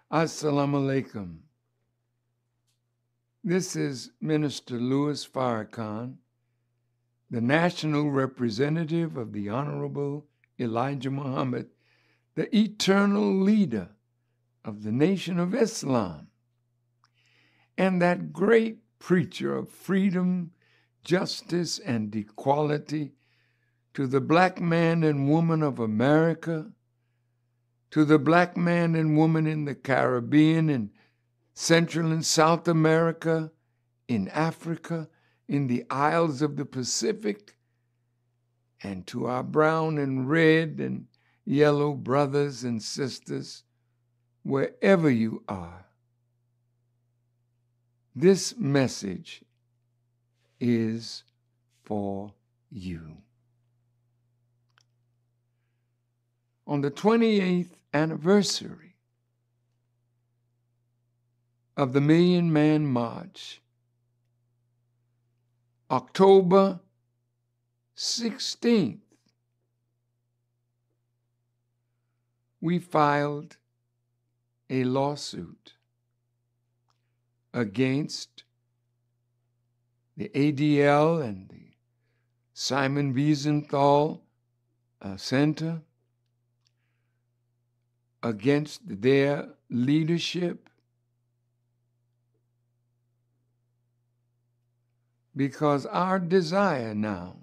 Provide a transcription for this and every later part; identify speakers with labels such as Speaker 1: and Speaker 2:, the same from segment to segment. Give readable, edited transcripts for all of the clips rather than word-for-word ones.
Speaker 1: Assalamu alaikum. This is Minister Louis Farrakhan, the national representative of the Honorable Elijah Muhammad, the eternal leader of the Nation of Islam, and that great preacher of freedom, justice, and equality to the black man and woman of America, to the black man and woman in the Caribbean and Central and South America, in Africa, in the Isles of the Pacific, and to our brown and red and yellow brothers and sisters, wherever you are. This message is for you. On the 28th anniversary of the Million Man March, October 16th, we filed a lawsuit against the ADL and the Simon Wiesenthal Center, against their leadership, because our desire now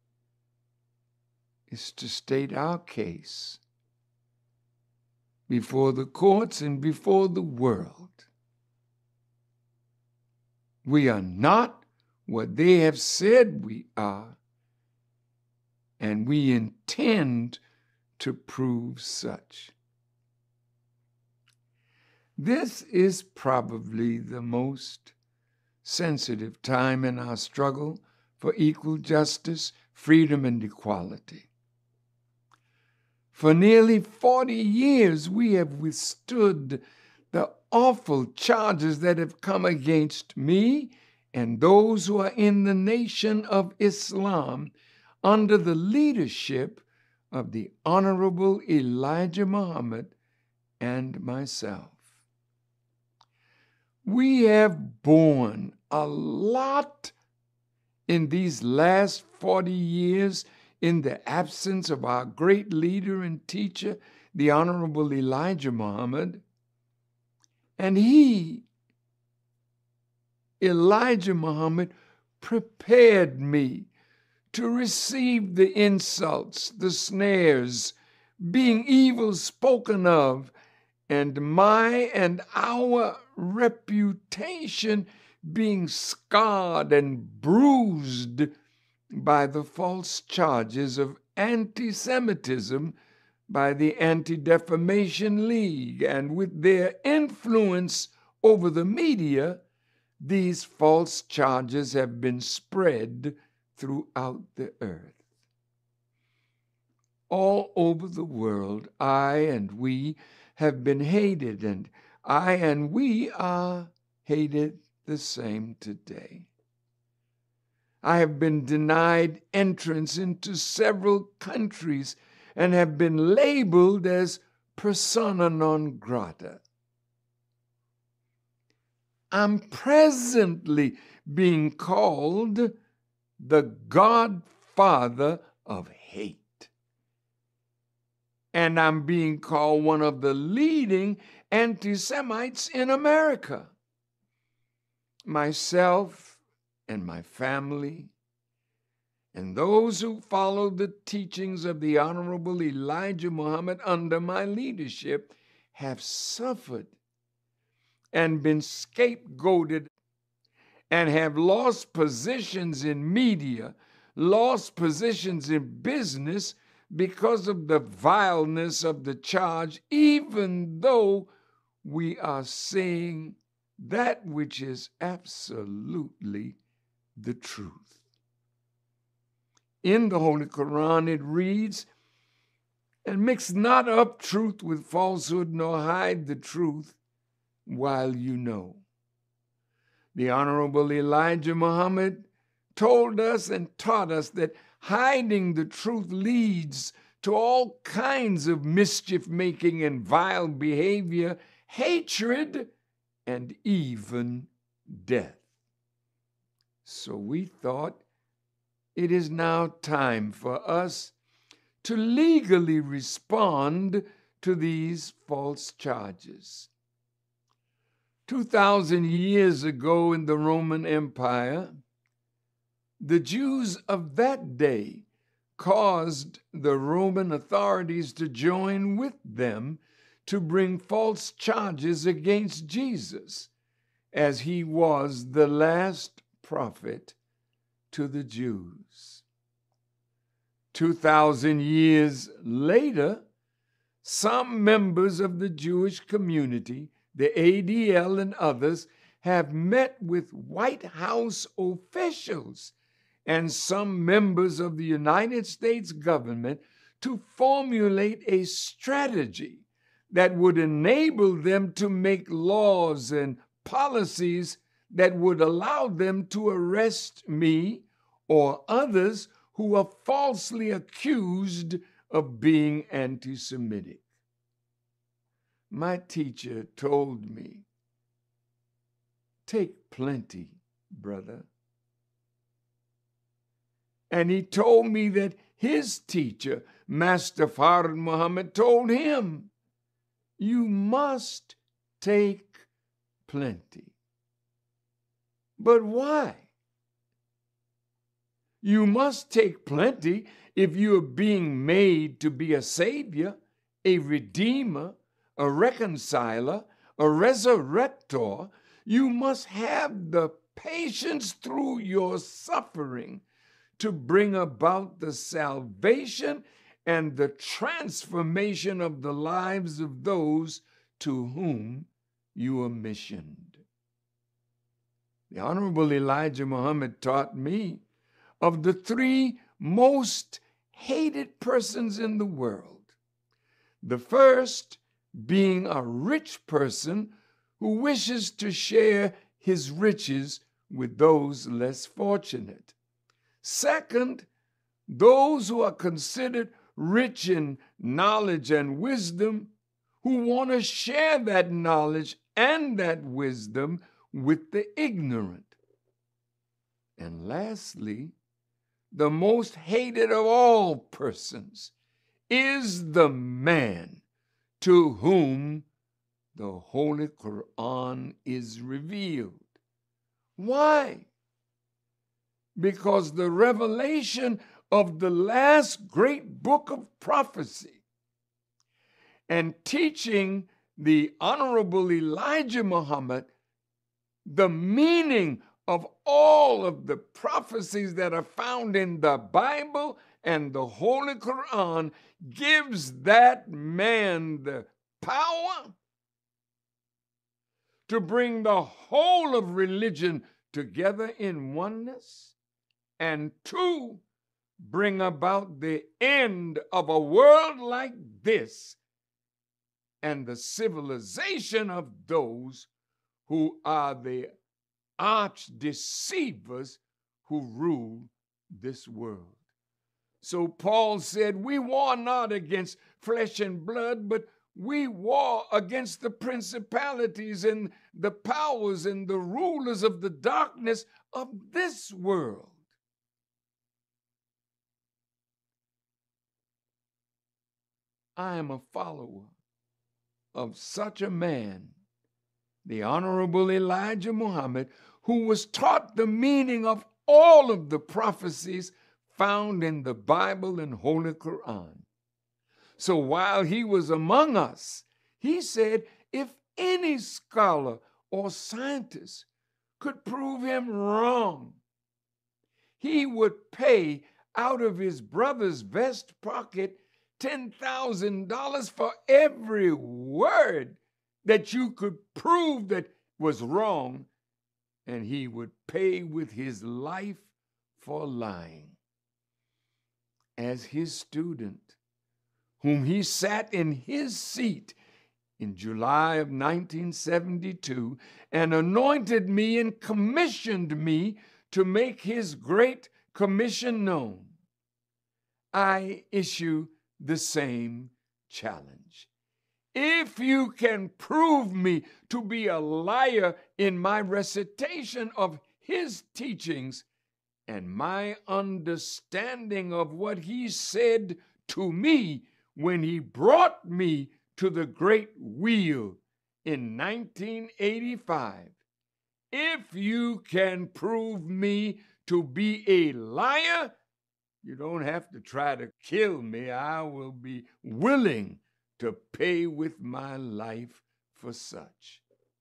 Speaker 1: is to state our case before the courts and before the world. We are not what they have said we are, and we intend to prove such. This is probably the most sensitive time in our struggle for equal justice, freedom, and equality. For nearly 40 years, we have withstood the awful charges that have come against me and those who are in the Nation of Islam under the leadership of the Honorable Elijah Muhammad and myself. We have borne a lot in these last 40 years in the absence of our great leader and teacher, the Honorable Elijah Muhammad. And he, Elijah Muhammad, prepared me to receive the insults, the snares, being evil spoken of, and my and our reputation being scarred and bruised by the false charges of anti-Semitism by the Anti-Defamation League, and with their influence over the media, these false charges have been spread throughout the earth. All over the world, I and we have been hated, and I and we are hated the same today. I have been denied entrance into several countries and have been labeled as persona non grata. I'm presently being called the godfather of hate. And I'm being called one of the leading anti-Semites in America. Myself and my family and those who follow the teachings of the Honorable Elijah Muhammad under my leadership have suffered and been scapegoated and have lost positions in media, lost positions in business because of the vileness of the charge, even though we are saying that which is absolutely the truth. In the Holy Quran it reads, "And mix not up truth with falsehood, nor hide the truth while you know." The Honorable Elijah Muhammad told us and taught us that hiding the truth leads to all kinds of mischief-making and vile behavior, hatred, and even death. So we thought it is now time for us to legally respond to these false charges. 2,000 years ago in the Roman Empire, the Jews of that day caused the Roman authorities to join with them to bring false charges against Jesus, as he was the last prophet to the Jews. 2,000 years later, some members of the Jewish community, the ADL and others, have met with White House officials and some members of the United States government to formulate a strategy that would enable them to make laws and policies that would allow them to arrest me or others who are falsely accused of being anti-Semitic. My teacher told me, "Take plenty, brother." And he told me that his teacher, Master Fard Muhammad, told him, "You must take plenty." But why? You must take plenty if you are being made to be a savior, a redeemer, a reconciler, a resurrector. You must have the patience through your suffering to bring about the salvation and the transformation of the lives of those to whom you are missioned. The Honorable Elijah Muhammad taught me of the three most hated persons in the world. The first being a rich person who wishes to share his riches with those less fortunate. Second, those who are considered rich in knowledge and wisdom, who want to share that knowledge and that wisdom with the ignorant. And lastly, the most hated of all persons is the man to whom the Holy Quran is revealed. Why? Because the revelation of the last great book of prophecy and teaching the Honorable Elijah Muhammad the meaning of all of the prophecies that are found in the Bible and the Holy Quran gives that man the power to bring the whole of religion together in oneness, and two, bring about the end of a world like this and the civilization of those who are the arch deceivers who rule this world. So Paul said, "We war not against flesh and blood, but we war against the principalities and the powers and the rulers of the darkness of this world." I am a follower of such a man, the Honorable Elijah Muhammad, who was taught the meaning of all of the prophecies found in the Bible and Holy Quran. So while he was among us, he said if any scholar or scientist could prove him wrong, he would pay out of his brother's vest pocket $10,000 for every word that you could prove that was wrong, and he would pay with his life for lying. As his student, whom he sat in his seat in July of 1972 and anointed me and commissioned me to make his great commission known, I issue the same challenge. If you can prove me to be a liar in my recitation of his teachings and my understanding of what he said to me when he brought me to the great wheel in 1985, if you can prove me to be a liar, you don't have to try to kill me. I will be willing to pay with my life for such.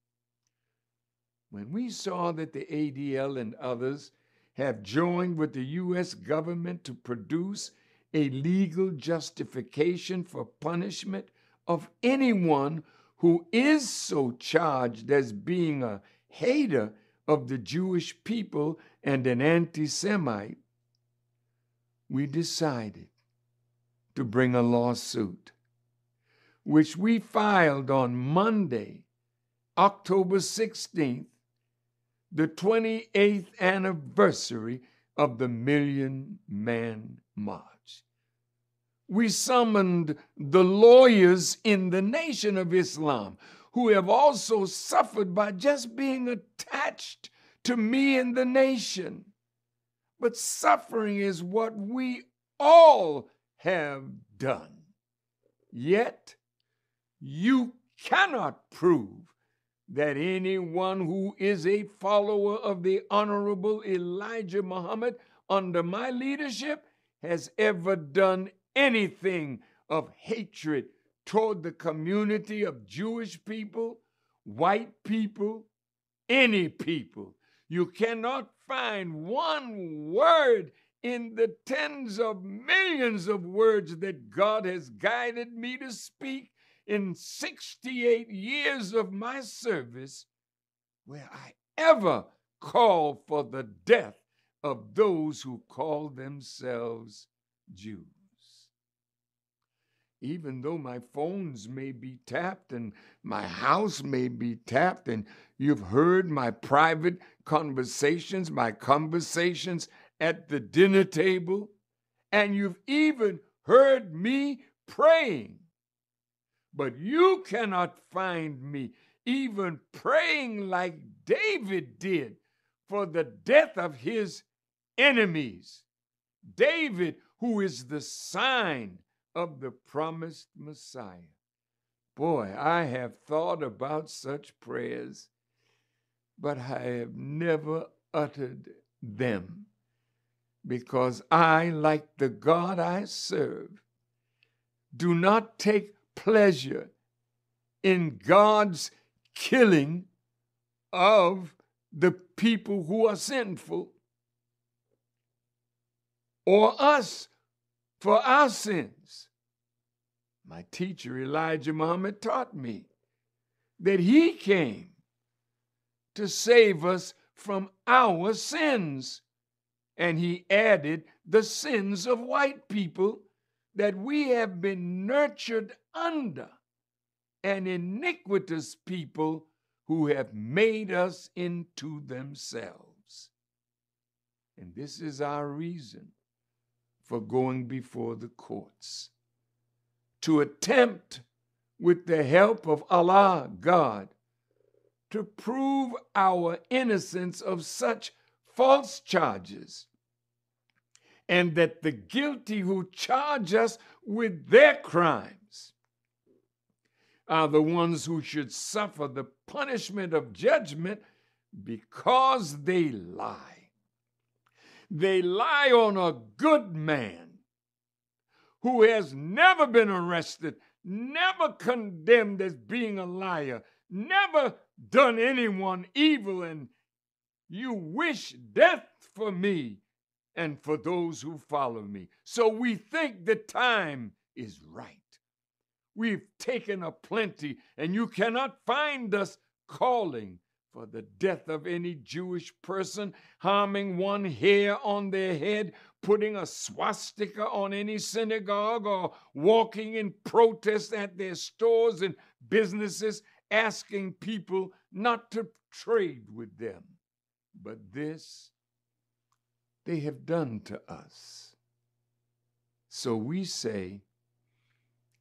Speaker 1: When we saw that the ADL and others have joined with the U.S. government to produce a legal justification for punishment of anyone who is so charged as being a hater of the Jewish people and an anti-Semite, we decided to bring a lawsuit, which we filed on Monday, October 16th, the 28th anniversary of the Million Man March. We summoned the lawyers in the Nation of Islam who have also suffered by just being attached to me and the nation. But suffering is what we all have done. Yet, you cannot prove that anyone who is a follower of the Honorable Elijah Muhammad under my leadership has ever done anything of hatred toward the community of Jewish people, white people, any people. You cannot find one word in the tens of millions of words that God has guided me to speak in 68 years of my service where I ever call for the death of those who call themselves Jews. Even though my phones may be tapped and my house may be tapped, and you've heard my private conversations, my conversations at the dinner table, and you've even heard me praying, but you cannot find me even praying like David did for the death of his enemies. David, who is the sign of the promised Messiah. Boy, I have thought about such prayers, but I have never uttered them because I, like the God I serve, do not take pleasure in God's killing of the people who are sinful or us for our sins. My teacher, Elijah Muhammad, taught me that he came to save us from our sins. And he added the sins of white people that we have been nurtured under, an iniquitous people who have made us into themselves. And this is our reason for going before the courts, to attempt, with the help of Allah, God, to prove our innocence of such false charges, and that the guilty who charge us with their crimes are the ones who should suffer the punishment of judgment because they lie. They lie on a good man who has never been arrested, never condemned as being a liar, never done anyone evil, and you wish death for me and for those who follow me. So we think the time is right. We've taken a plenty, and you cannot find us calling for the death of any Jewish person, harming one hair on their head, putting a swastika on any synagogue, or walking in protest at their stores and businesses, asking people not to trade with them. But this they have done to us. So we say,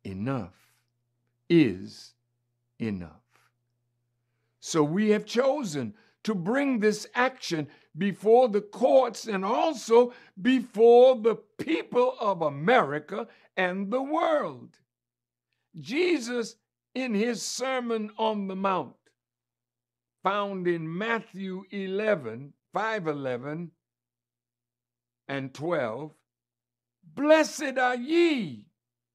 Speaker 1: enough is enough. So we have chosen to bring this action before the courts and also before the people of America and the world. Jesus, in his Sermon on the Mount, found in Matthew 5:11 and 12, blessed are ye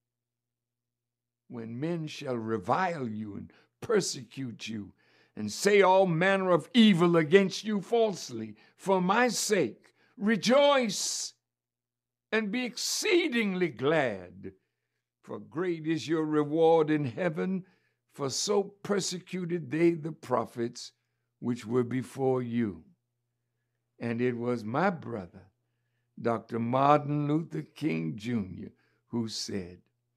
Speaker 1: when men shall revile you and persecute you and say all manner of evil against you falsely for my sake. Rejoice and be exceedingly glad, for great is your reward in heaven, for so persecuted they the prophets which were before you. And it was my brother, Dr. Martin Luther King Jr., who said,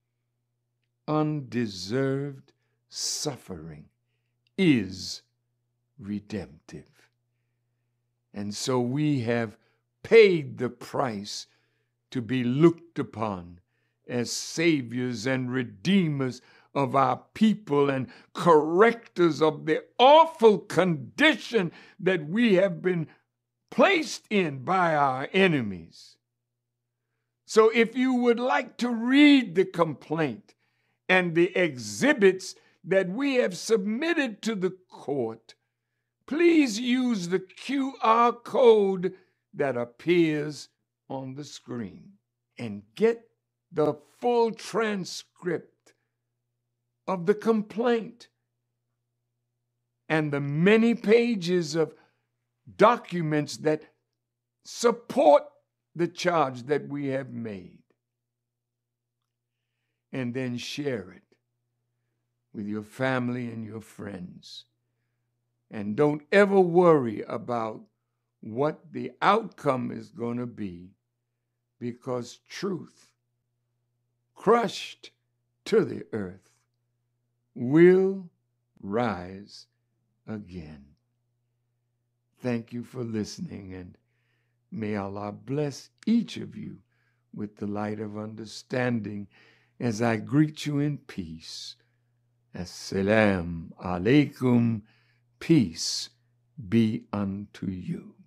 Speaker 1: undeserved suffering is redemptive. And so we have paid the price to be looked upon as saviors and redeemers of our people and correctors of the awful condition that we have been placed in by our enemies. So if you would like to read the complaint and the exhibits that we have submitted to the court, please use the QR code that appears on the screen and get the full transcript of the complaint and the many pages of documents that support the charge that we have made. And then share it with your family and your friends. And don't ever worry about what the outcome is going to be, because truth, crushed to the earth, will rise again. Thank you for listening, and may Allah bless each of you with the light of understanding as I greet you in peace. Assalamu alaikum. Peace be unto you.